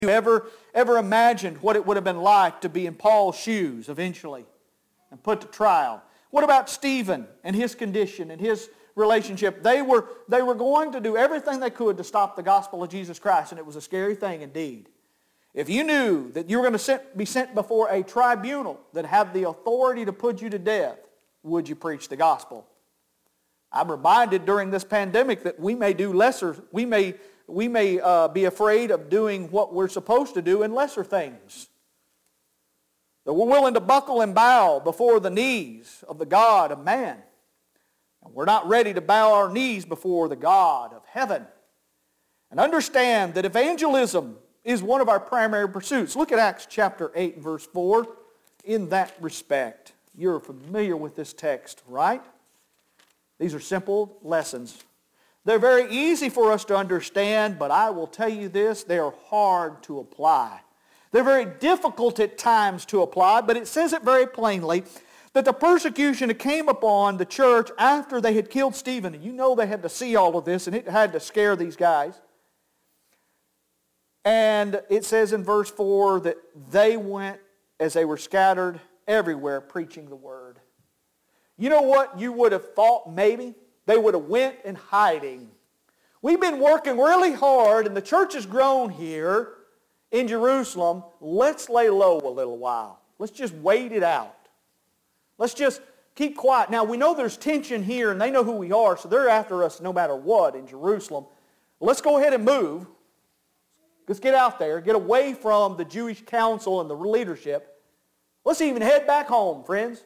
you ever imagined what it would have been like to be in Paul's shoes eventually and put to trial? What about Stephen and his condition and his relationship? They were going to do everything they could to stop the gospel of Jesus Christ, and it was a scary thing indeed. If you knew that you were going to be sent before a tribunal that had the authority to put you to death, would you preach the gospel? I'm reminded during this pandemic that we may do lesser, we may be afraid of doing what we're supposed to do in lesser things. That we're willing to buckle and bow before the knees of the God of man. And we're not ready to bow our knees before the God of heaven. And understand that evangelism is one of our primary pursuits. Look at Acts chapter 8 and verse 4 in that respect. You're familiar with this text, right? These are simple lessons. They're very easy for us to understand, but I will tell you this, they are hard to apply. They're very difficult at times to apply, but it says it very plainly that the persecution that came upon the church after they had killed Stephen, and you know they had to see all of this, and it had to scare these guys. And it says in verse 4 that they went, as they were scattered everywhere, preaching the word. You know what you would have thought maybe? They would have went in hiding. We've been working really hard, and the church has grown here in Jerusalem. Let's lay low a little while. Let's just wait it out. Let's just keep quiet. Now, we know there's tension here, and they know who we are, so they're after us no matter what in Jerusalem. Let's go ahead and move. Let's get out there, get away from the Jewish council and the leadership. Let's even head back home, friends.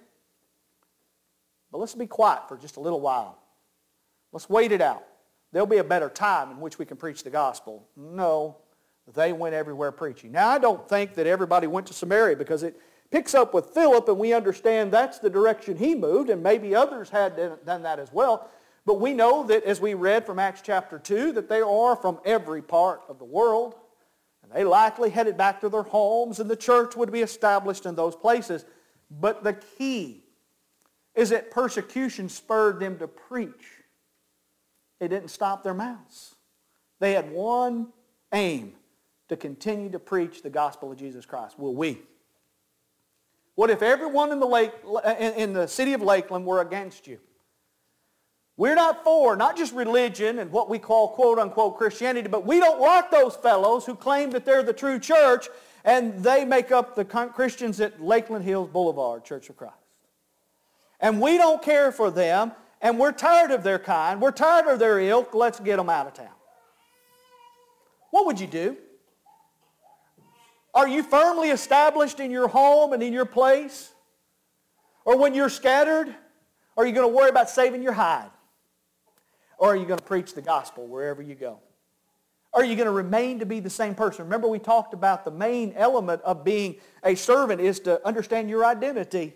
But let's be quiet for just a little while. Let's wait it out. There'll be a better time in which we can preach the gospel. No, they went everywhere preaching. Now, I don't think that everybody went to Samaria, because it picks up with Philip, and we understand that's the direction he moved, and maybe others had done that as well. But we know that, as we read from Acts chapter 2, that they are from every part of the world. And they likely headed back to their homes, and the church would be established in those places. But the key is that persecution spurred them to preach. It didn't stop their mouths. They had one aim: to continue to preach the gospel of Jesus Christ. Will we? What if everyone in the city of Lakeland were against you? We're not for, not just religion and what we call quote-unquote Christianity, but we don't like those fellows who claim that they're the true church, and they make up the Christians at Lakeland Hills Boulevard Church of Christ. And we don't care for them, and we're tired of their kind. We're tired of their ilk. Let's get them out of town. What would you do? Are you firmly established in your home and in your place? Or when you're scattered, are you going to worry about saving your hide? Or are you going to preach the gospel wherever you go? Are you going to remain to be the same person? Remember, we talked about the main element of being a servant is to understand your identity.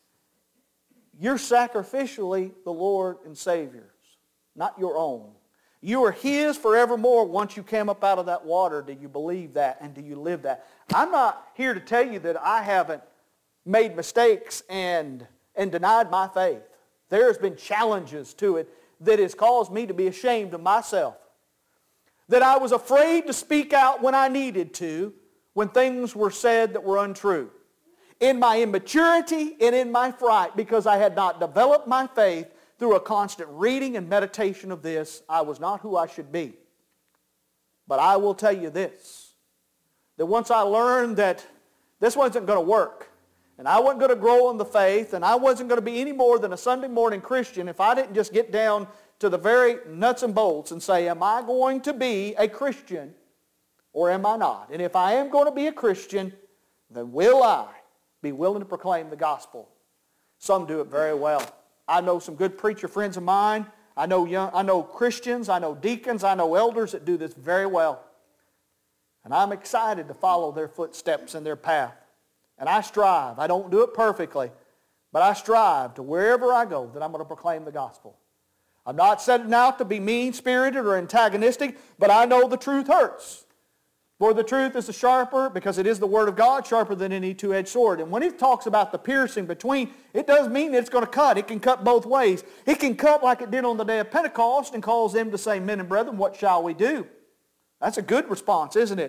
You're sacrificially the Lord and Savior's, not your own. You are His forevermore once you came up out of that water. Do you believe that, and do you live that? I'm not here to tell you that I haven't made mistakes and denied my faith. There's been challenges to it that has caused me to be ashamed of myself. That I was afraid to speak out when I needed to, when things were said that were untrue. In my immaturity and in my fright, because I had not developed my faith through a constant reading and meditation of this, I was not who I should be. But I will tell you this, that once I learned that this wasn't going to work, and I wasn't going to grow in the faith, and I wasn't going to be any more than a Sunday morning Christian if I didn't just get down to the very nuts and bolts and say, am I going to be a Christian or am I not? And if I am going to be a Christian, then will I be willing to proclaim the gospel? Some do it very well. I know some good preacher friends of mine. I know Christians, I know deacons, I know elders that do this very well. And I'm excited to follow their footsteps and their path. And I strive. I don't do it perfectly, but I strive to wherever I go that I'm going to proclaim the gospel. I'm not setting out to be mean-spirited or antagonistic, but I know the truth hurts. For the truth is the sharper, because it is the word of God, sharper than any two-edged sword. And when it talks about the piercing between, it does mean that it's going to cut. It can cut both ways. It can cut like it did on the day of Pentecost and cause them to say, men and brethren, what shall we do? That's a good response, isn't it?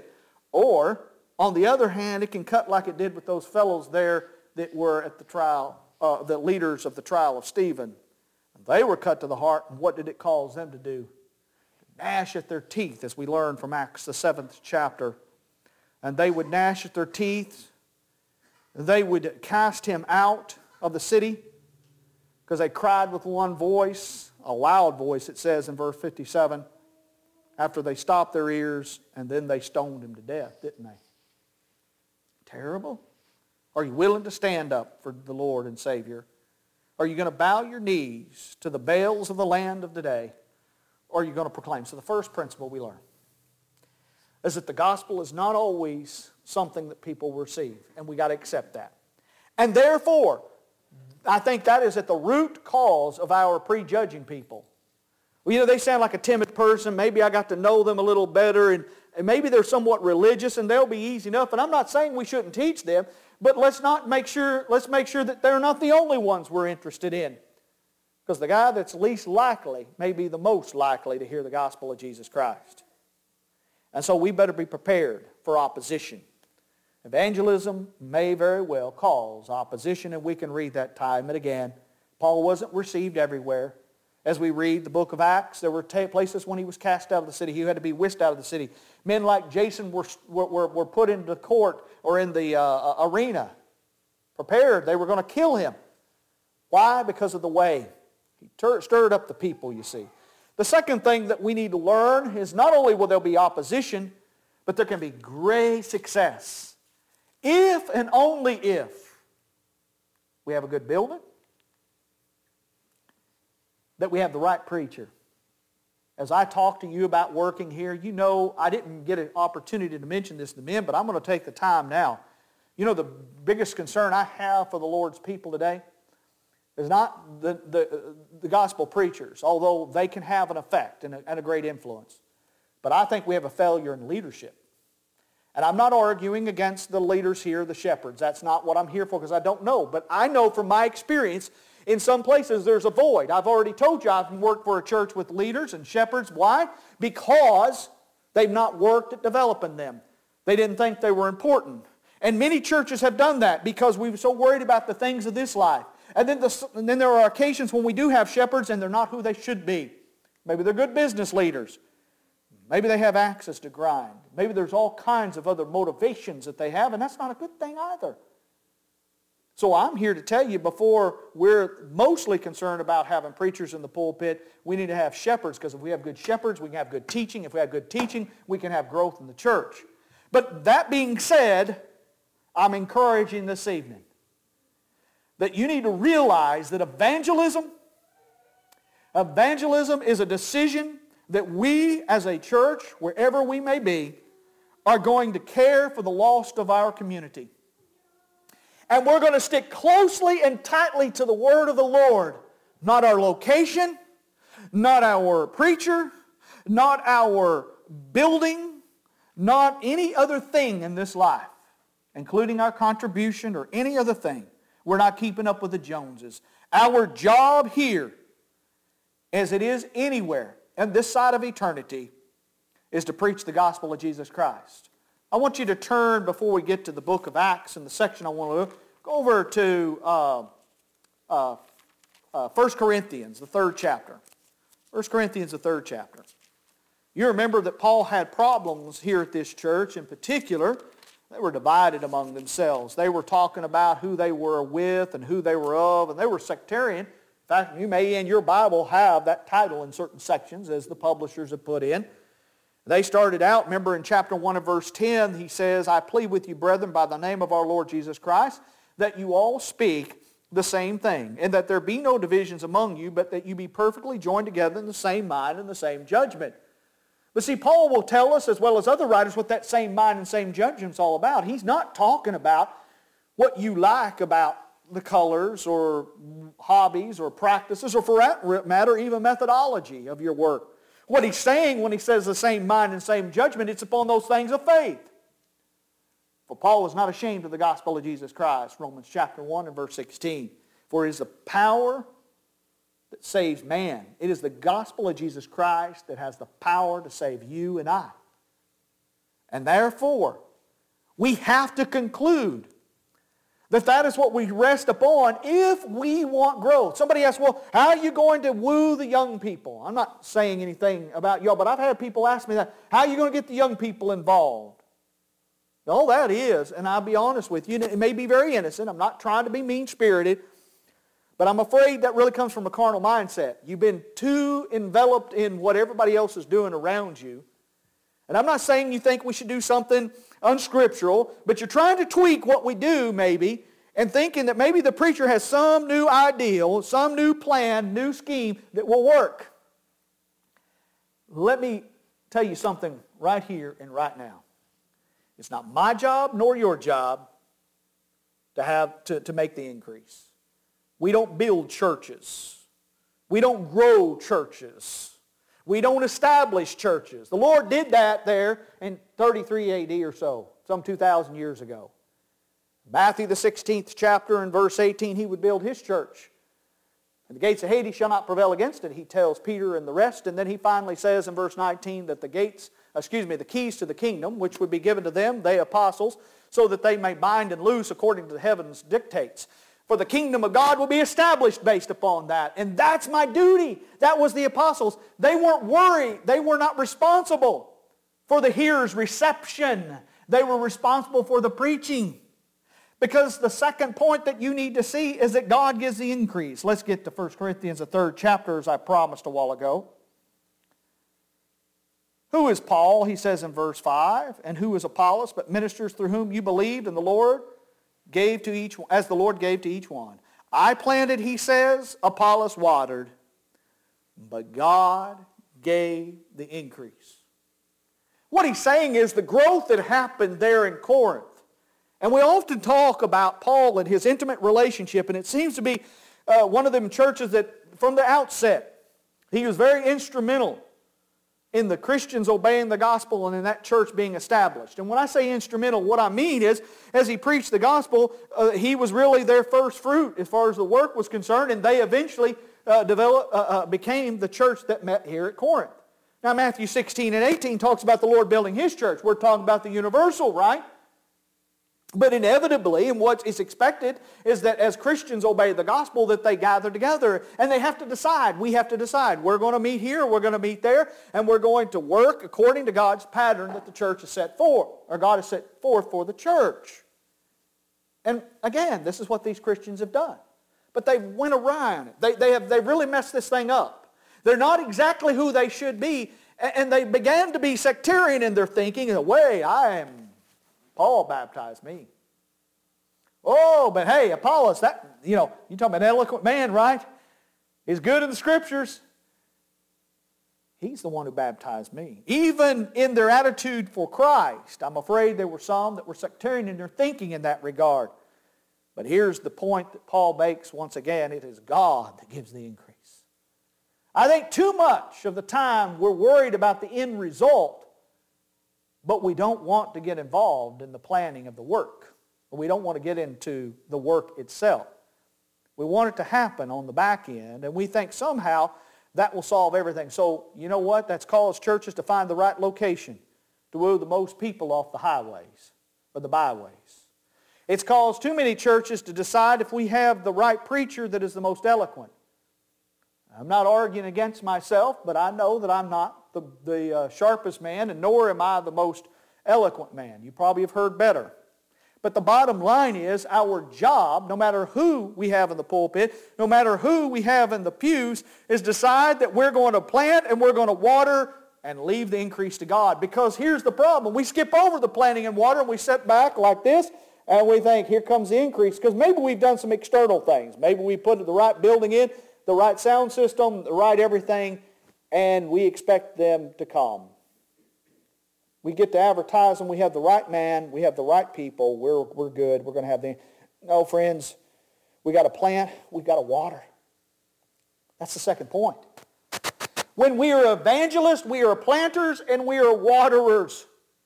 Or, on the other hand, it can cut like it did with those fellows there that were at the trial, the leaders of the trial of Stephen. They were cut to the heart, and what did it cause them to do? Gnash at their teeth, as we learn from Acts the 7th chapter. And they would gnash at their teeth. They would cast him out of the city because they cried with one voice, a loud voice, it says in verse 57, after they stopped their ears, and then they stoned him to death, didn't they? Terrible. Are you willing to stand up for the Lord and Savior? Are you going to bow your knees to the Baals of the land of today? Or are you going to proclaim? So the first principle we learn is that the gospel is not always something that people receive, and we got to accept that. And therefore, I think that is at the root cause of our prejudging people. Well, you know, they sound like a timid person. Maybe I got to know them a little better, and maybe they're somewhat religious, and they'll be easy enough. And I'm not saying we shouldn't teach them, but let's make sure that they're not the only ones we're interested in. Because the guy that's least likely may be the most likely to hear the gospel of Jesus Christ. And so we better be prepared for opposition. Evangelism may very well cause opposition, and we can read that time and again. Paul wasn't received everywhere. As we read the book of Acts, there were places when he was cast out of the city. He had to be whisked out of the city. Men like Jason were put into court or in the arena, prepared. They were going to kill him. Why? Because of the way. He stirred up the people, you see. The second thing that we need to learn is not only will there be opposition, but there can be great success. If and only if we have a good building, that we have the right preacher. As I talk to you about working here, you know I didn't get an opportunity to mention this to men, but I'm going to take the time now. You know the biggest concern I have for the Lord's people today is not the gospel preachers, although they can have an effect and a great influence. But I think we have a failure in leadership. And I'm not arguing against the leaders here, the shepherds. That's not what I'm here for because I don't know. But I know from my experience, in some places there's a void. I've already told you I've worked for a church with leaders and shepherds. Why? Because they've not worked at developing them. They didn't think they were important. And many churches have done that because we were so worried about the things of this life. And then there are occasions when we do have shepherds and they're not who they should be. Maybe they're good business leaders. Maybe they have access to grind. Maybe there's all kinds of other motivations that they have, and that's not a good thing either. So I'm here to tell you, before we're mostly concerned about having preachers in the pulpit, we need to have shepherds, because if we have good shepherds, we can have good teaching. If we have good teaching, we can have growth in the church. But that being said, I'm encouraging this evening that you need to realize that evangelism is a decision that we as a church, wherever we may be, are going to care for the lost of our community. And we're going to stick closely and tightly to the word of the Lord. Not our location, not our preacher, not our building, not any other thing in this life, including our contribution or any other thing. We're not keeping up with the Joneses. Our job here, as it is anywhere on this side of eternity, is to preach the gospel of Jesus Christ. I want you to turn, before we get to the book of Acts and the section I want to look, go over to 1 Corinthians, the 3rd chapter. 1 Corinthians, the 3rd chapter. You remember that Paul had problems here at this church in particular. They were divided among themselves. They were talking about who they were with and who they were of, and they were sectarian. In fact, you may in your Bible have that title in certain sections, as the publishers have put in. They started out, remember in chapter 1 of verse 10, he says, I plead with you, brethren, by the name of our Lord Jesus Christ, that you all speak the same thing, and that there be no divisions among you, but that you be perfectly joined together in the same mind and the same judgment. But see, Paul will tell us, as well as other writers, what that same mind and same judgment is all about. He's not talking about what you like about the colors or hobbies or practices, or for that matter, even methodology of your work. What he's saying when he says the same mind and same judgment, it's upon those things of faith. For Paul is not ashamed of the gospel of Jesus Christ, Romans chapter 1 and verse 16. For it is the power that saves man. It is the gospel of Jesus Christ that has the power to save you and I. And therefore, We have to conclude that that is what we rest upon if we want growth. Somebody asks, well, how are you going to woo the young people? I'm not saying anything about y'all, but I've had people ask me that. How are you going to get the young people involved? All that is, and I'll be honest with you, it may be very innocent. I'm not trying to be mean-spirited, but I'm afraid that really comes from a carnal mindset. You've been too enveloped in what everybody else is doing around you. And I'm not saying you think we should do something unscriptural, but you're trying to tweak what we do maybe, and thinking that maybe the preacher has some new ideal, some new plan, new scheme that will work. Let me tell you something right here and right now. It's not my job nor your job to make the increase. We don't build churches. We don't grow churches. We don't establish churches. The Lord did that there in 33 A.D. or so, some 2,000 years ago. Matthew the 16th chapter and verse 18, He would build His church. And the gates of Hades shall not prevail against it, He tells Peter and the rest. And then He finally says in verse 19 that the keys to the kingdom, which would be given to them, they apostles, so that they may bind and loose according to the heavens dictates. For the kingdom of God will be established based upon that. And that's my duty. That was the apostles. They weren't worried. They were not responsible for the hearer's reception. They were responsible for the preaching. Because the second point that you need to see is that God gives the increase. Let's get to 1 Corinthians, the 3rd chapter, as I promised a while ago. Who is Paul, he says in verse 5, and who is Apollos, but ministers through whom you believed, and the Lord gave to each, as the Lord gave to each one. I planted, he says, Apollos watered, but God gave the increase. What he's saying is the growth that happened there in Corinth. And we often talk about Paul and his intimate relationship, and it seems to be one of them churches that from the outset, he was very instrumental in the Christians obeying the gospel and in that church being established. And when I say instrumental, what I mean is, as he preached the gospel, he was really their first fruit as far as the work was concerned, and they eventually became the church that met here at Corinth. Now Matthew 16 and 18 talks about the Lord building His church. We're talking about the universal, right? But inevitably, and what is expected, is that as Christians obey the gospel, that they gather together. And they have to decide. We have to decide. We're going to meet here, we're going to meet there, and we're going to work according to God's pattern that the church has set forth, or God has set forth for the church. And again, this is what these Christians have done. But they went awry on it. They really messed this thing up. They're not exactly who they should be, and they began to be sectarian in their thinking. In a way, Paul baptized me. Oh, but hey, Apollos, you're talking about an eloquent man, right? He's good in the Scriptures. He's the one who baptized me. Even in their attitude for Christ, I'm afraid there were some that were sectarian in their thinking in that regard. But here's the point that Paul makes once again. It is God that gives the increase. I think too much of the time we're worried about the end result, but we don't want to get involved in the planning of the work. We don't want to get into the work itself. We want it to happen on the back end, and we think somehow that will solve everything. So, you know what? That's caused churches to find the right location to woo the most people off the highways or the byways. It's caused too many churches to decide if we have the right preacher that is the most eloquent. I'm not arguing against myself, but I know that I'm not the sharpest man, and nor am I the most eloquent man. You probably have heard better. But the bottom line is our job, no matter who we have in the pulpit, no matter who we have in the pews, is decide that we're going to plant and we're going to water and leave the increase to God. Because here's the problem. We skip over the planting and water and we sit back like this and we think, here comes the increase. Because maybe we've done some external things. Maybe we put the right building in, the right sound system, the right everything, and we expect them to come. We get to advertise them. We have the right man. We have the right people. We're good. We're going to have the... No, friends, we got to plant. We got to water. That's the second point. When we are evangelists, we are planters and we are waterers.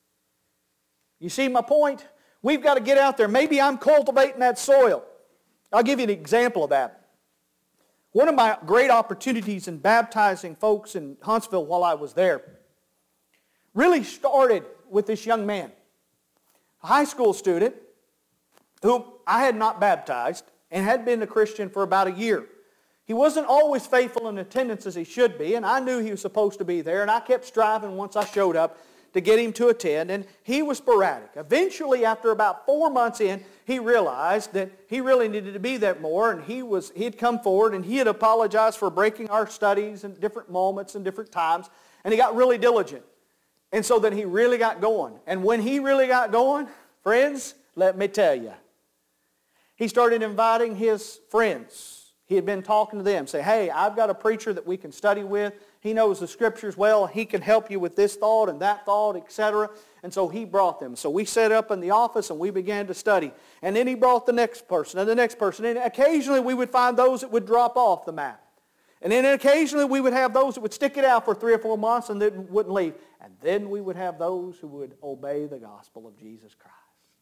You see my point? We've got to get out there. Maybe I'm cultivating that soil. I'll give you an example of that. One of my great opportunities in baptizing folks in Huntsville while I was there really started with this young man a high school student whom I had not baptized and had been a Christian for about a year. He wasn't always faithful in attendance as he should be, and I knew he was supposed to be there, and I kept striving once I showed up to get him to attend, and he was sporadic. Eventually, after about 4 months in, he realized that he really needed to be there more, and he had come forward, and he had apologized for breaking our studies in different moments and different times, and he got really diligent. And so then he really got going. And when he really got going, friends, let me tell you, he started inviting his friends. He had been talking to them, say, hey, I've got a preacher that we can study with. He knows the Scriptures well. He can help you with this thought and that thought, etc. And so he brought them. So we set up in the office and we began to study. And then he brought the next person and the next person. And occasionally we would find those that would drop off the map. And then occasionally we would have those that would stick it out for 3 or 4 months and then wouldn't leave. And then we would have those who would obey the gospel of Jesus Christ.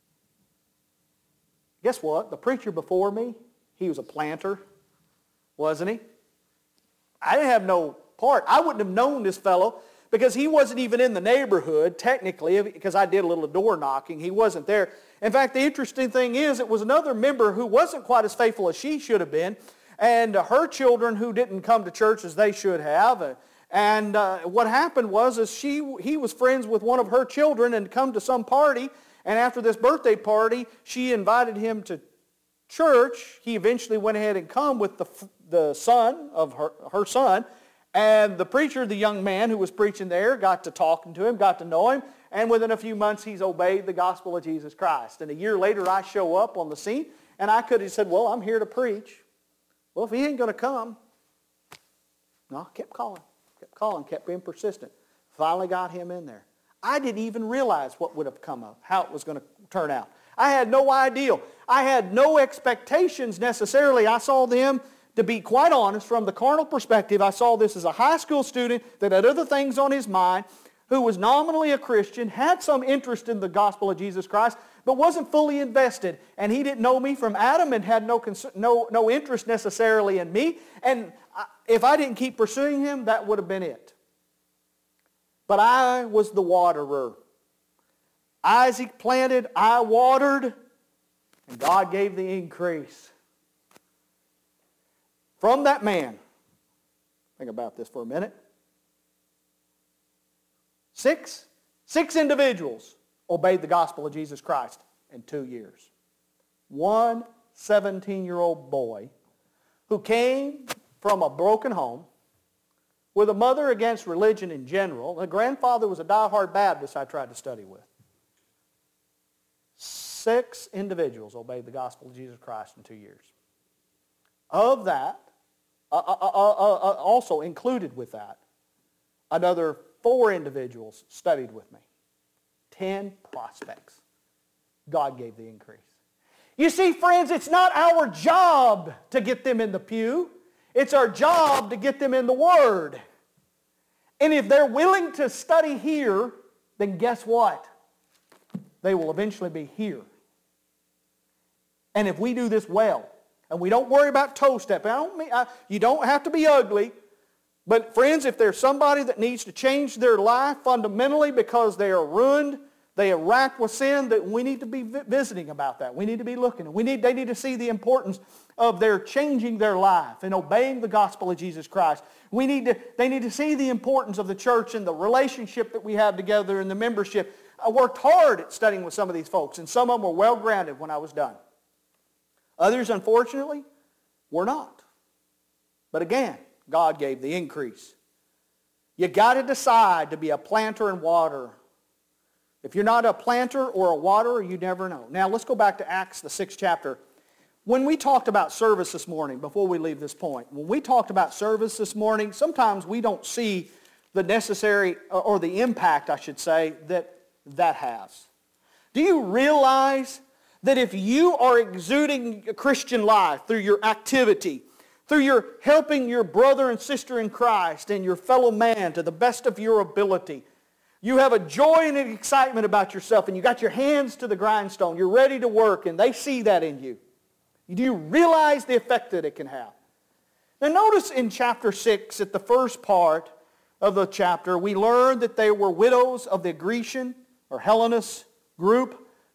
Guess what? The preacher before me, he was a planter, wasn't he? I didn't have no part. I wouldn't have known this fellow because he wasn't even in the neighborhood, technically, because I did a little door knocking. He wasn't there. In fact, the interesting thing is it was another member who wasn't quite as faithful as she should have been, and her children who didn't come to church as they should have. And what happened was he was friends with one of her children and come to some party, and after this birthday party, she invited him to church. He eventually went ahead and come with the son of her son, and the preacher, the young man who was preaching there, got to talking to him, got to know him, and within a few months he's obeyed the gospel of Jesus Christ. And a year later I show up on the scene, and I could have said, well, I'm here to preach. Well, if he ain't going to come, no, I kept calling, kept being persistent. Finally got him in there. I didn't even realize what would have come up, how it was going to turn out. I had no idea. I had no expectations necessarily. I saw them, to be quite honest, from the carnal perspective, I saw this as a high school student that had other things on his mind, who was nominally a Christian, had some interest in the gospel of Jesus Christ, but wasn't fully invested. And he didn't know me from Adam and had no interest necessarily in me. And if I didn't keep pursuing him, that would have been it. But I was the waterer. Isaac planted, I watered, and God gave the increase. From that man, think about this for a minute, six individuals obeyed the gospel of Jesus Christ in 2 years. One 17-year-old boy who came from a broken home with a mother against religion in general. The grandfather was a diehard Baptist I tried to study with. 6 individuals obeyed the gospel of Jesus Christ in 2 years. Of that, also included with that, another 4 individuals studied with me. 10 prospects. God gave the increase. You see, friends, it's not our job to get them in the pew. It's our job to get them in the Word. And if they're willing to study here, then guess what? They will eventually be here. And if we do this well, and we don't worry about toe stepping, you don't have to be ugly, but friends, if there's somebody that needs to change their life fundamentally because they are ruined, they are racked with sin, that we need to be visiting about that. We need to be looking. They need to see the importance of their changing their life and obeying the gospel of Jesus Christ. They need to see the importance of the church and the relationship that we have together and the membership. I worked hard at studying with some of these folks, and some of them were well grounded when I was done. Others, unfortunately, were not. But again, God gave the increase. You got to decide to be a planter and waterer. If you're not a planter or a waterer, you never know. Now, let's go back to Acts, the 6th chapter. When we talked about service this morning, before we leave this point, when we talked about service this morning, sometimes we don't see the necessary, or the impact, I should say, that has. Do you realize that if you are exuding a Christian life through your activity, through your helping your brother and sister in Christ and your fellow man to the best of your ability, you have a joy and an excitement about yourself, and you got your hands to the grindstone, you're ready to work, and they see that in you. Do you realize the effect that it can have? Now notice in chapter 6, at the first part of the chapter, we learn that they were widows of the Grecian or Hellenist group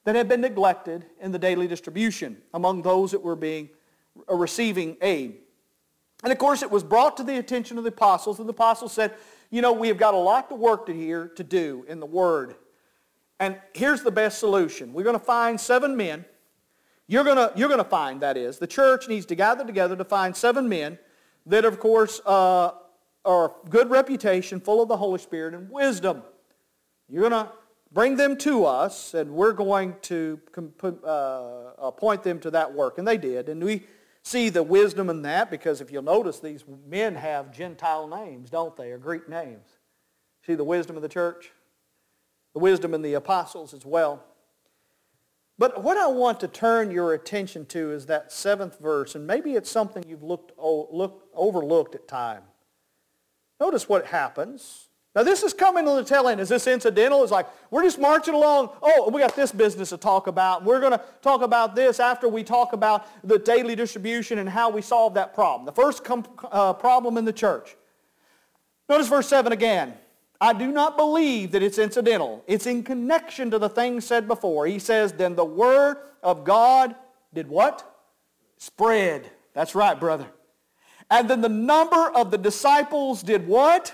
that had been neglected in the daily distribution among those that were receiving aid. And of course, it was brought to the attention of the apostles, and the apostles said, you know, we have got a lot of work here to do in the Word. And here's the best solution. We're going to find 7 men. You're going to find, that is, the church needs to gather together to find 7 men that, of course, are good reputation, full of the Holy Spirit and wisdom. You're going to bring them to us, and we're going to appoint them to that work. And they did. And we see the wisdom in that, because if you'll notice, these men have Gentile names, don't they, or Greek names. See the wisdom of the church? The wisdom in the apostles as well. But what I want to turn your attention to is that 7th verse, and maybe it's something you've overlooked at times. Notice what happens. Now this is coming on the tail end. Is this incidental? It's like, we're just marching along. Oh, we got this business to talk about. We're going to talk about this after we talk about the daily distribution and how we solve that problem. The first problem in the church. Notice verse 7 again. I do not believe that it's incidental. It's in connection to the things said before. He says, then the word of God did what? Spread. That's right, brother. And then the number of the disciples did what?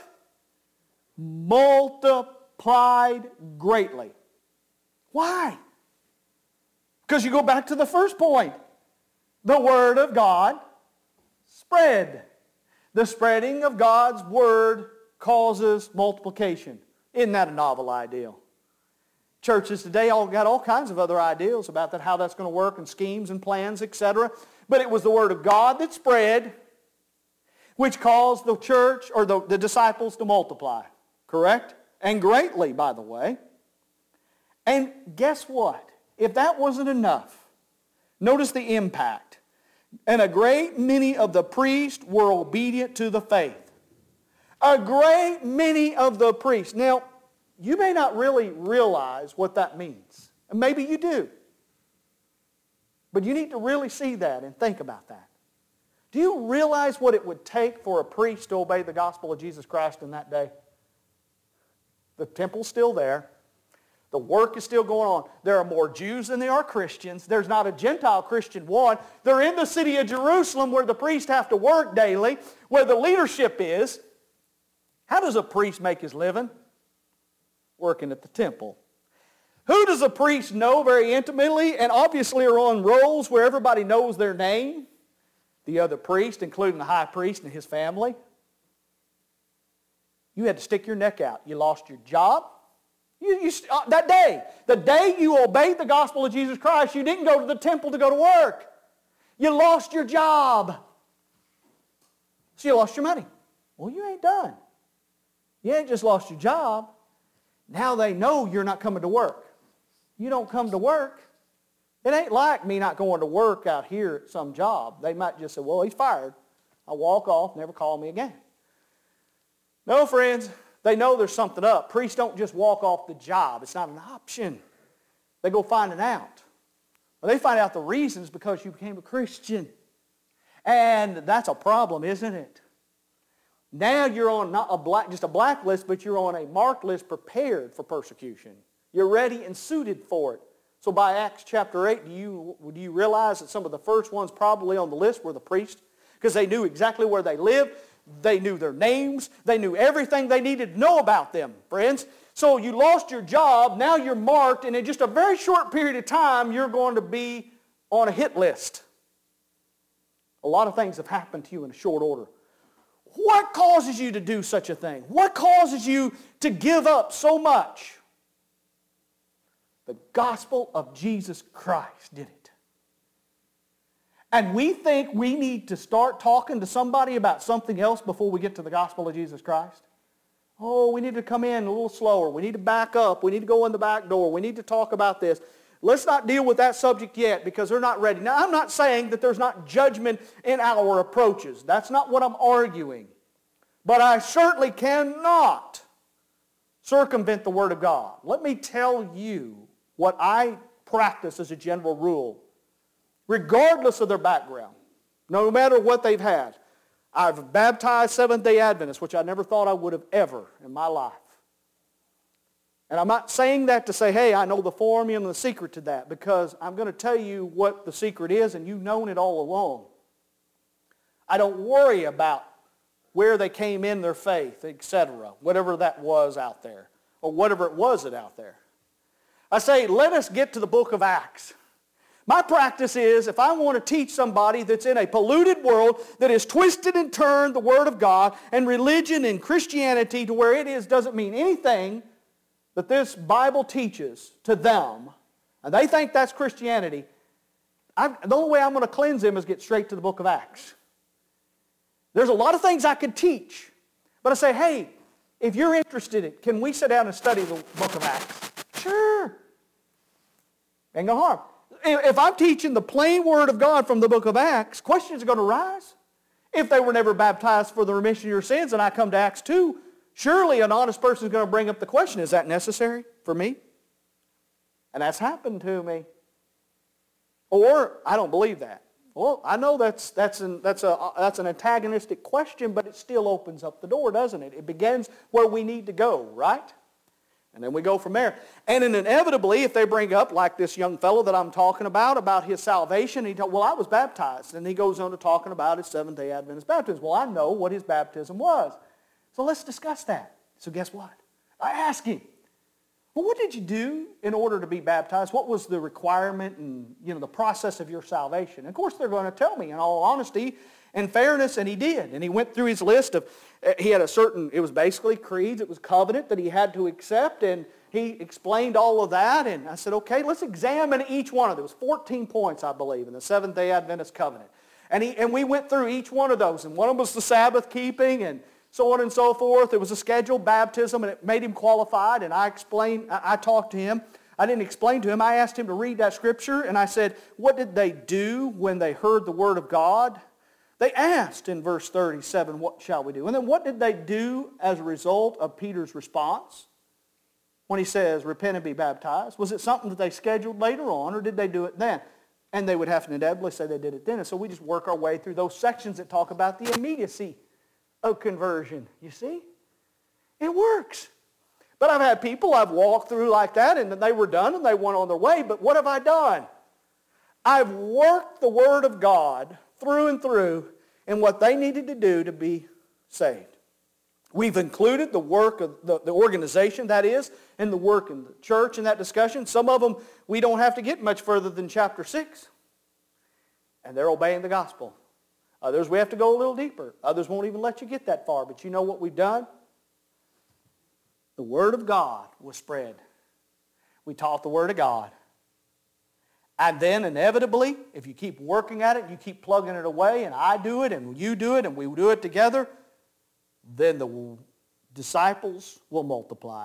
Multiplied greatly. Why? Because you go back to the first point. The Word of God spread. The spreading of God's Word causes multiplication. Isn't that a novel ideal? Churches today all got all kinds of other ideals about that, how that's going to work, and schemes and plans, etc. But it was the Word of God that spread, which caused the church or the disciples to multiply. Correct? And greatly, by the way. And guess what? If that wasn't enough, notice the impact. And a great many of the priests were obedient to the faith. A great many of the priests. Now, you may not really realize what that means. And maybe you do. But you need to really see that and think about that. Do you realize what it would take for a priest to obey the gospel of Jesus Christ in that day? The temple's still there. The work is still going on. There are more Jews than there are Christians. There's not a Gentile Christian one. They're in the city of Jerusalem where the priests have to work daily, where the leadership is. How does a priest make his living? Working at the temple. Who does a priest know very intimately and obviously are on rolls where everybody knows their name? The other priest, including the high priest and his family. You had to stick your neck out. You lost your job. That day, the day you obeyed the gospel of Jesus Christ, you didn't go to the temple to go to work. You lost your job. So you lost your money. Well, you ain't done. You ain't just lost your job. Now they know you're not coming to work. You don't come to work. It ain't like me not going to work out here at some job. They might just say, well, he's fired. I'll walk off, never call me again. No, friends, they know there's something up. Priests don't just walk off the job. It's not an option. They go find it out. Well, they find out the reasons because you became a Christian. And that's a problem, isn't it? Now you're on not just a blacklist, but you're on a marked list prepared for persecution. You're ready and suited for it. So by Acts chapter 8, do you realize that some of the first ones probably on the list were the priests? Because they knew exactly where they lived. They knew their names. They knew everything they needed to know about them, friends. So you lost your job. Now you're marked. And in just a very short period of time, you're going to be on a hit list. A lot of things have happened to you in a short order. What causes you to do such a thing? What causes you to give up so much? The gospel of Jesus Christ did it. And we think we need to start talking to somebody about something else before we get to the gospel of Jesus Christ. Oh, we need to come in a little slower. We need to back up. We need to go in the back door. We need to talk about this. Let's not deal with that subject yet because they're not ready. Now, I'm not saying that there's not judgment in our approaches. That's not what I'm arguing. But I certainly cannot circumvent the Word of God. Let me tell you what I practice as a general rule. Regardless of their background, no matter what they've had. I've baptized Seventh-day Adventists, which I never thought I would have ever in my life. And I'm not saying that to say, hey, I know the formula and the secret to that, because I'm going to tell you what the secret is, and you've known it all along. I don't worry about where they came in their faith, etc., whatever that was out there, or whatever it was out there. I say, let us get to the book of Acts. My practice is, if I want to teach somebody that's in a polluted world that has twisted and turned the Word of God and religion and Christianity to where it is doesn't mean anything that this Bible teaches to them, and they think that's Christianity, the only way I'm going to cleanse them is get straight to the book of Acts. There's a lot of things I could teach, but I say, hey, if you're interested in it, can we sit down and study the book of Acts? Sure. Ain't no harm. If I'm teaching the plain Word of God from the book of Acts, questions are going to arise. If they were never baptized for the remission of your sins and I come to Acts 2, surely an honest person is going to bring up the question, is that necessary for me? And that's happened to me. Or, I don't believe that. Well, I know that's an antagonistic question, but it still opens up the door, doesn't it? It begins where we need to go, right? And then we go from there. And then inevitably, if they bring up, like this young fellow that I'm talking about his salvation, he told, well, I was baptized. And he goes on to talking about his Seventh-day Adventist baptism. Well, I know what his baptism was. So let's discuss that. So guess what? I asked him, well, what did you do in order to be baptized? What was the requirement and the process of your salvation? And of course, they're going to tell me in all honesty and fairness, and he did. And he went through his list of, he had it was basically creeds, it was covenant that he had to accept, and he explained all of that. And I said, okay, let's examine each one of them. There was 14 points, I believe, in the Seventh-day Adventist covenant. And we went through each one of those, and one of them was the Sabbath keeping, and so on and so forth. It was a scheduled baptism, and it made him qualified, and I talked to him. I didn't explain to him. I asked him to read that scripture, and I said, what did they do when they heard the Word of God? They asked in verse 37, what shall we do? And then what did they do as a result of Peter's response when he says, repent and be baptized? Was it something that they scheduled later on, or did they do it then? And they would have to inevitably say they did it then. And so we just work our way through those sections that talk about the immediacy of conversion. You see? It works. But I've had people I've walked through like that, and they were done, and they went on their way. But what have I done? I've worked the Word of God through and through in what they needed to do to be saved. We've included the work of the organization, that is, and the work in the church in that discussion. Some of them, we don't have to get much further than chapter 6. And they're obeying the gospel. Others, we have to go a little deeper. Others won't even let you get that far. But you know what we've done? The Word of God was spread. We taught the Word of God. And then inevitably, if you keep working at it, you keep plugging it away, and I do it, and you do it, and we do it together, then the disciples will multiply.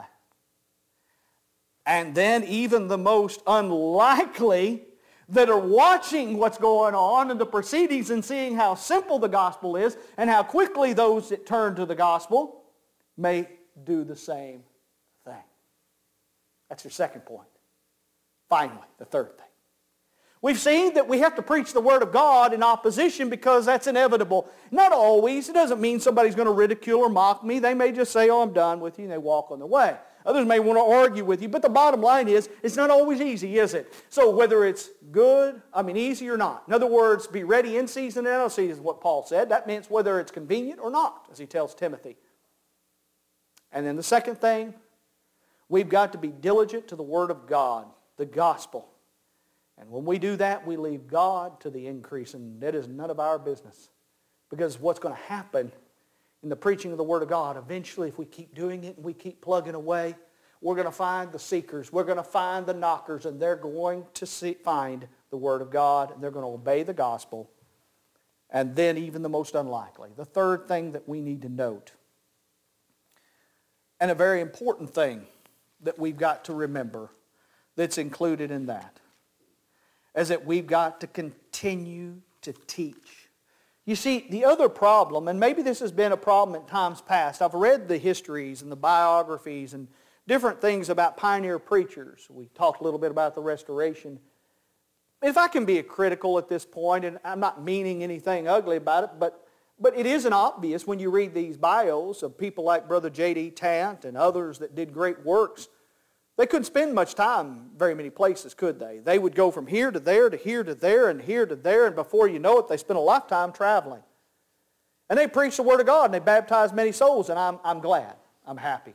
And then even the most unlikely that are watching what's going on in the proceedings and seeing how simple the gospel is and how quickly those that turn to the gospel may do the same thing. That's your second point. Finally, the third thing. We've seen that we have to preach the Word of God in opposition because that's inevitable. Not always. It doesn't mean somebody's going to ridicule or mock me. They may just say, oh, I'm done with you, and they walk on their way. Others may want to argue with you, but the bottom line is, it's not always easy, is it? So whether it's easy or not. In other words, be ready in season and out of season is what Paul said. That means whether it's convenient or not, as he tells Timothy. And then the second thing, we've got to be diligent to the Word of God, the gospel. And when we do that, we leave God to the increase, and that is none of our business. Because what's going to happen in the preaching of the Word of God, eventually if we keep doing it and we keep plugging away, we're going to find the seekers, we're going to find the knockers, and they're going to find the Word of God, and they're going to obey the gospel. And then even the most unlikely. The third thing that we need to note, and a very important thing that we've got to remember that's included in that, is that we've got to continue to teach. You see, the other problem, and maybe this has been a problem in times past, I've read the histories and the biographies and different things about pioneer preachers. We talked a little bit about the Restoration. If I can be critical at this point, and I'm not meaning anything ugly about it, but it isn't obvious when you read these bios of people like Brother J.D. Tant and others that did great works They couldn't spend much time very many places, could they? They would go from here to there to here to there and here to there, and before you know it, they spent a lifetime traveling. And they preached the Word of God, and they baptized many souls, and I'm glad. I'm happy.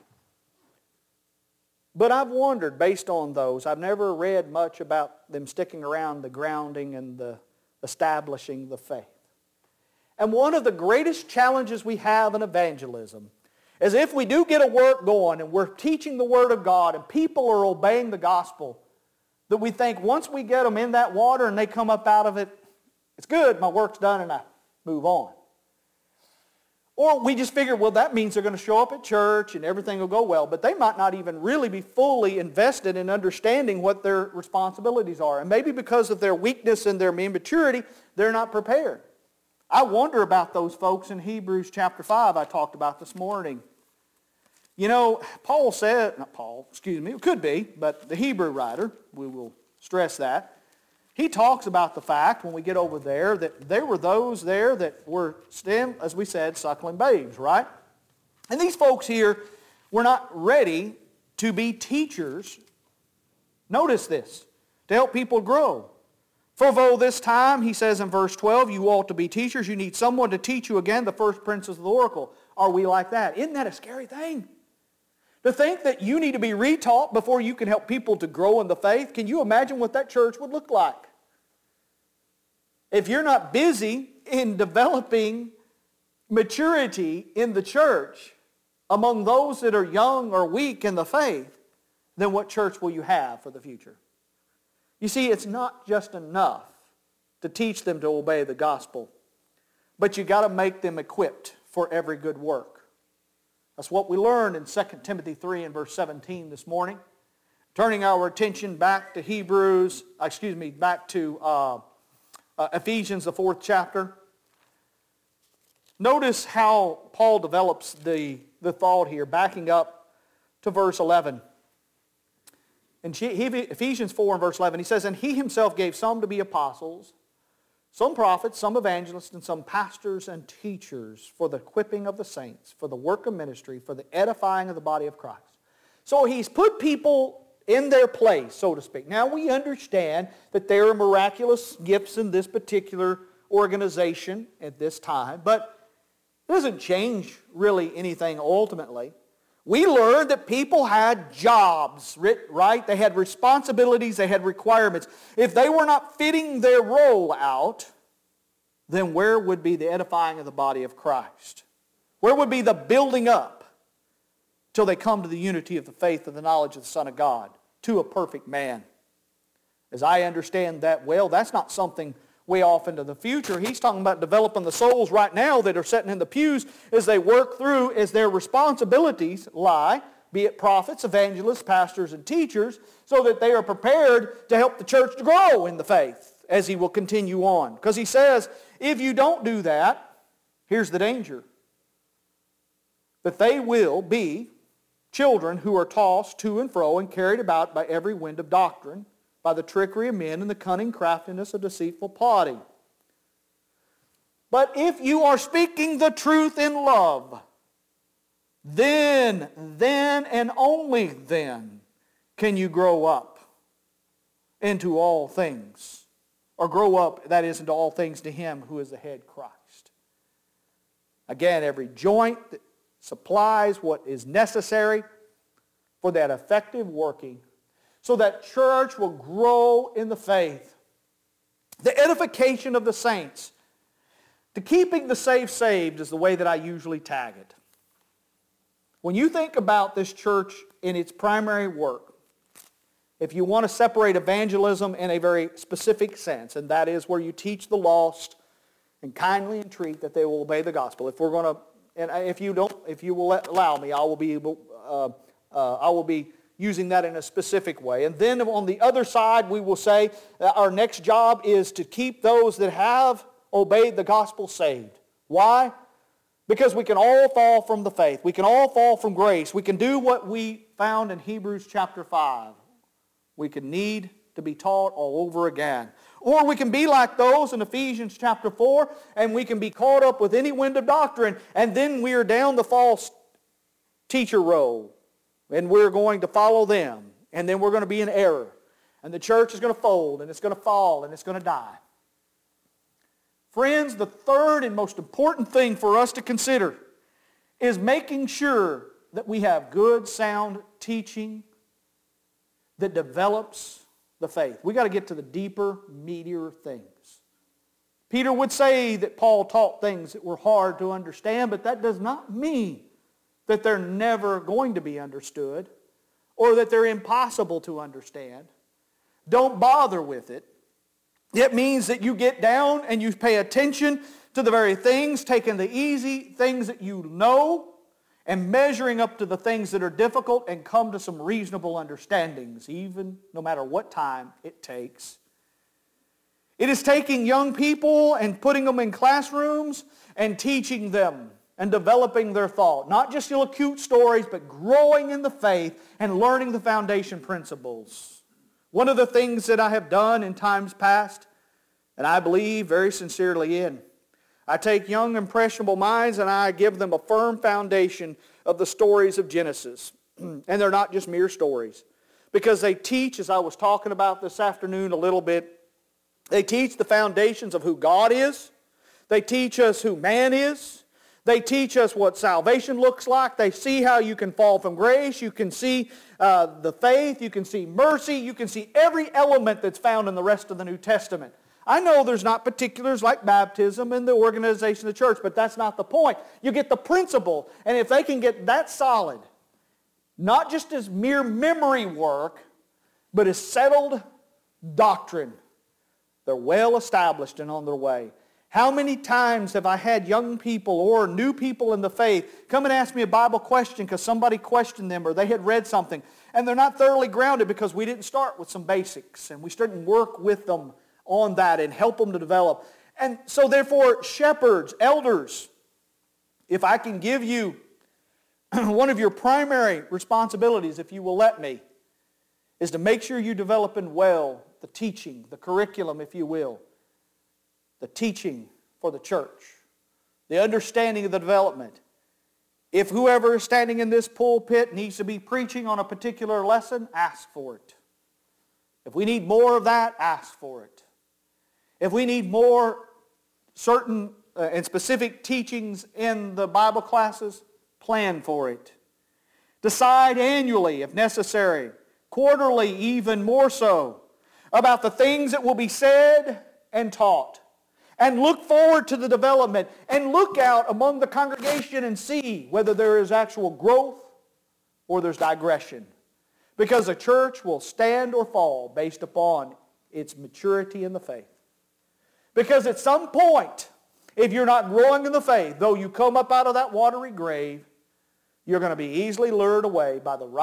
But I've wondered, based on those, I've never read much about them sticking around the grounding and the establishing the faith. And one of the greatest challenges we have in evangelism is if we do get a work going and we're teaching the Word of God and people are obeying the gospel, that we think once we get them in that water and they come up out of it, it's good, my work's done, and I move on. Or we just figure, well, that means they're going to show up at church and everything will go well. But they might not even really be fully invested in understanding what their responsibilities are. And maybe because of their weakness and their immaturity, they're not prepared. I wonder about those folks in Hebrews chapter 5 I talked about this morning. You know, Paul said, not Paul, excuse me, it could be, but the Hebrew writer, we will stress that, he talks about the fact, when we get over there, that there were those there that were still, as we said, suckling babes, right? And these folks here were not ready to be teachers. Notice this, to help people grow. For though this time, he says in verse 12, you ought to be teachers, you need someone to teach you again the first principles of the oracle. Are we like that? Isn't that a scary thing? To think that you need to be retaught before you can help people to grow in the faith. Can you imagine what that church would look like? If you're not busy in developing maturity in the church among those that are young or weak in the faith, then what church will you have for the future? You see, it's not just enough to teach them to obey the gospel, but you got to make them equipped for every good work. That's what we learned in 2 Timothy 3 and verse 17 this morning. Turning our attention back to Ephesians, the 4th chapter. Notice how Paul develops the thought here, backing up to verse 11. In Ephesians 4 and verse 11, he says, and he himself gave some to be apostles, some prophets, some evangelists, and some pastors and teachers for the equipping of the saints, for the work of ministry, for the edifying of the body of Christ. So he's put people in their place, so to speak. Now we understand that there are miraculous gifts in this particular organization at this time, but it doesn't change really anything ultimately. We learned that people had jobs, right? They had responsibilities, they had requirements. If they were not fitting their role out, then where would be the edifying of the body of Christ? Where would be the building up till they come to the unity of the faith and the knowledge of the Son of God, to a perfect man? As I understand that well, that's not something way off into the future. He's talking about developing the souls right now that are sitting in the pews as they work through, as their responsibilities lie, be it prophets, evangelists, pastors, and teachers, so that they are prepared to help the church to grow in the faith as he will continue on. Because he says, if you don't do that, here's the danger. That they will be children who are tossed to and fro and carried about by every wind of doctrine, by the trickery of men and the cunning craftiness of deceitful plotting. But if you are speaking the truth in love, then and only then can you grow up into all things. Or grow up, that is, into all things to him who is the head, Christ. Again, every joint that supplies what is necessary for that effective working, so that church will grow in the faith. The edification of the saints. To keeping the saved is the way that I usually tag it. When you think about this church in its primary work, if you want to separate evangelism in a very specific sense, and that is where you teach the lost and kindly entreat that they will obey the gospel. If we're going to, and if you will allow me, I will be using that in a specific way. And then on the other side, we will say that our next job is to keep those that have obeyed the gospel saved. Why? Because we can all fall from the faith. We can all fall from grace. We can do what we found in Hebrews chapter 5. We can need to be taught all over again. Or we can be like those in Ephesians chapter 4, and we can be caught up with any wind of doctrine, and then we are down the false teacher road. And we're going to follow them And then we're going to be in error. And the church is going to fold, and it's going to fall, and it's going to die. Friends, the third and most important thing for us to consider is making sure that we have good, sound teaching that develops the faith. We've got to get to the deeper, meatier things. Peter would say that Paul taught things that were hard to understand, but that does not mean that they're never going to be understood or that they're impossible to understand. Don't bother with it. It means that you get down and you pay attention to the very things, taking the easy things that you know and measuring up to the things that are difficult and come to some reasonable understandings, even no matter what time it takes. It is taking young people and putting them in classrooms and teaching them and developing their thought. Not just little cute stories, but growing in the faith and learning the foundation principles. One of the things that I have done in times past, and I believe very sincerely in, I take young impressionable minds and I give them a firm foundation of the stories of Genesis. And they're not just mere stories. Because they teach, as I was talking about this afternoon a little bit, they teach the foundations of who God is. They teach us who man is. They teach us what salvation looks like. They see how you can fall from grace. You can see the faith. You can see mercy. You can see every element that's found in the rest of the New Testament. I know there's not particulars like baptism and the organization of the church, but that's not the point. You get the principle, and if they can get that solid, not just as mere memory work, but as settled doctrine, they're well established and on their way. How many times have I had young people or new people in the faith come and ask me a Bible question because somebody questioned them or they had read something, and they're not thoroughly grounded because we didn't start with some basics, and we didn't work with them on that and help them to develop. And so therefore, shepherds, elders, if I can give you one of your primary responsibilities, if you will let me, is to make sure you developing well the teaching, the curriculum, if you will, the teaching for the church, the understanding of the development. If whoever is standing in this pulpit needs to be preaching on a particular lesson, ask for it. If we need more of that, ask for it. If we need more certain and specific teachings in the Bible classes, plan for it. Decide annually, if necessary, quarterly even more so, about the things that will be said and taught. And look forward to the development and look out among the congregation and see whether there is actual growth or there's digression. Because a church will stand or fall based upon its maturity in the faith. Because at some point, if you're not growing in the faith, though you come up out of that watery grave, you're going to be easily lured away by the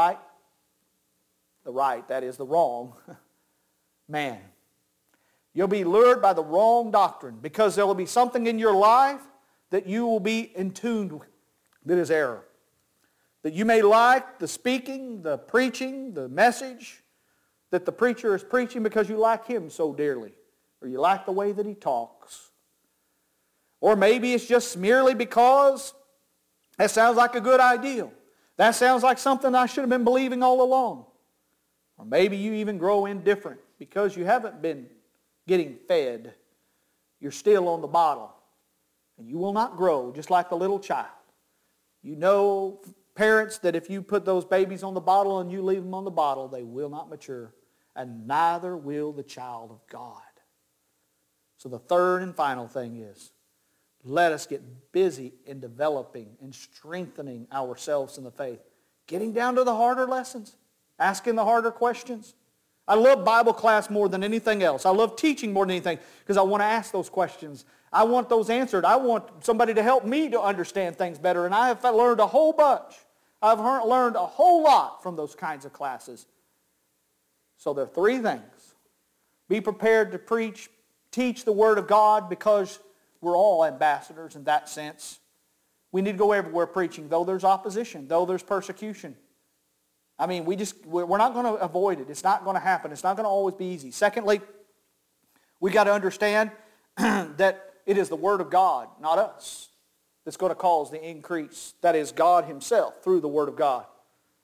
wrong man. You'll be lured by the wrong doctrine because there will be something in your life that you will be in tune with that is error. That you may like the speaking, the preaching, the message that the preacher is preaching because you like him so dearly, or you like the way that he talks. Or maybe it's just merely because that sounds like a good ideal. That sounds like something I should have been believing all along. Or maybe you even grow indifferent because you haven't been getting fed. You're still on the bottle. And you will not grow just like the little child. You know, parents, that if you put those babies on the bottle and you leave them on the bottle, they will not mature. And neither will the child of God. So the third and final thing is, let us get busy in developing and strengthening ourselves in the faith. Getting down to the harder lessons. Asking the harder questions. I love Bible class more than anything else. I love teaching more than anything because I want to ask those questions. I want those answered. I want somebody to help me to understand things better. And I have learned a whole bunch. I've learned a whole lot from those kinds of classes. So there are three things. Be prepared to preach, teach the Word of God, because we're all ambassadors in that sense. We need to go everywhere preaching, though there's opposition, though there's persecution. I mean, we're not going to avoid it. It's not going to happen. It's not going to always be easy. Secondly, we got to understand that it is the Word of God, not us, that's going to cause the increase. That is God Himself through the Word of God.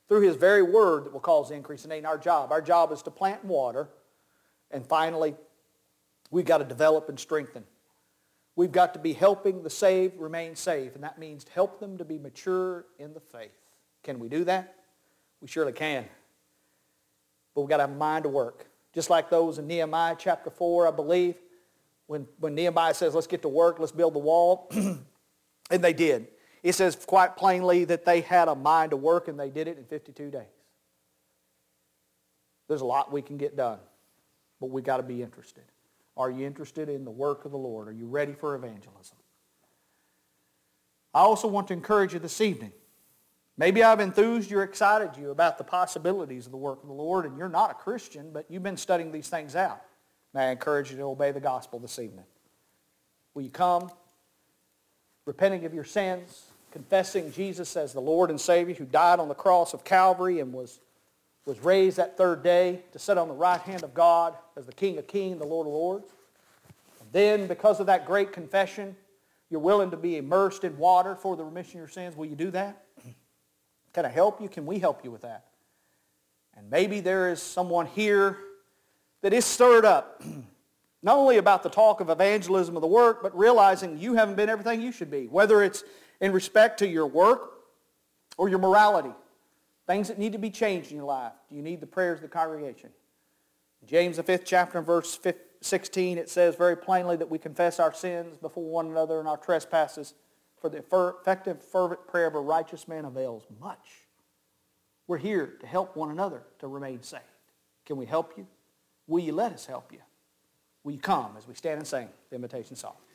through His very word that will cause the increase. It ain't our job. Our job is to plant and water. And finally, we've got to develop and strengthen. We've got to be helping the saved remain saved. And that means to help them to be mature in the faith. Can we do that? We surely can. But we've got to have a mind to work. Just like those in Nehemiah chapter 4, I believe, when Nehemiah says, let's get to work, let's build the wall. And they did. It says quite plainly that they had a mind to work, and they did it in 52 days. There's a lot we can get done, but we've got to be interested. Are you interested in the work of the Lord? Are you ready for evangelism? I also want to encourage you this evening. Maybe I've enthused you or excited you about the possibilities of the work of the Lord, and you're not a Christian, but you've been studying these things out. May I encourage you to obey the gospel this evening? Will you come, repenting of your sins, confessing Jesus as the Lord and Savior who died on the cross of Calvary and was raised that third day to sit on the right hand of God as the King of Kings, the Lord of Lords? And then, because of that great confession, you're willing to be immersed in water for the remission of your sins. Will you do that? Can I help you? Can we help you with that? And maybe there is someone here that is stirred up, not only about the talk of evangelism of the work, but realizing you haven't been everything you should be, whether it's in respect to your work or your morality, things that need to be changed in your life. Do you need the prayers of the congregation? In James, the 5th chapter, and verse 16, it says very plainly that we confess our sins before one another and our trespasses, for the effective, fervent prayer of a righteous man avails much. We're here to help one another to remain saved. Can we help you? Will you let us help you? Will you come as we stand and sing the invitation song?